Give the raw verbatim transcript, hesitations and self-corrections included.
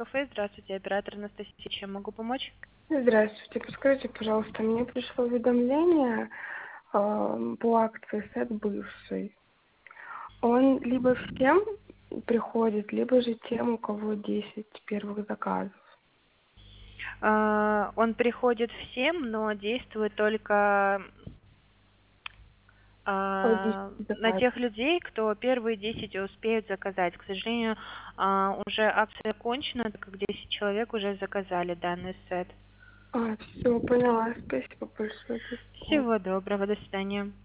кафе. Здравствуйте, оператор Анастасия. Чем могу помочь? Здравствуйте. Подскажите, пожалуйста, мне пришло уведомление э, по акции «Сет бывший». Он либо всем приходит, либо же тем, у кого десять первых заказов. А, Он приходит всем, но действует только Ой, а, десять на заказов. тех людей, кто первые десять успеют заказать. К сожалению, а, уже акция кончена, так как десять человек уже заказали данный сет. А, все, поняла. Спасибо большое. До свидания. Всего доброго, до свидания.